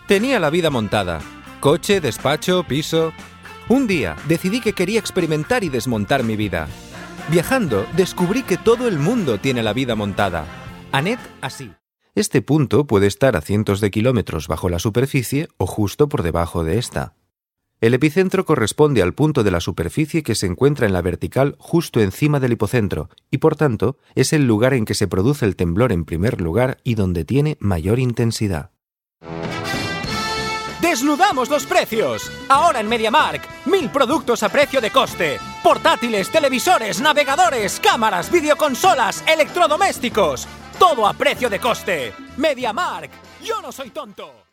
Tenía la vida montada. Coche, despacho, piso. Un día decidí que quería experimentar y desmontar mi vida. Viajando, descubrí que todo el mundo tiene la vida montada. Annette así. Este punto puede estar a cientos de kilómetros bajo la superficie o justo por debajo de esta. El epicentro corresponde al punto de la superficie que se encuentra en la vertical justo encima del hipocentro y, por tanto, es el lugar en que se produce el temblor en primer lugar y donde tiene mayor intensidad. ¡Desnudamos los precios! Ahora en MediaMarkt, 1000 productos a precio de coste. Portátiles, televisores, navegadores, cámaras, videoconsolas, electrodomésticos. Todo a precio de coste. MediaMarkt. Yo no soy tonto.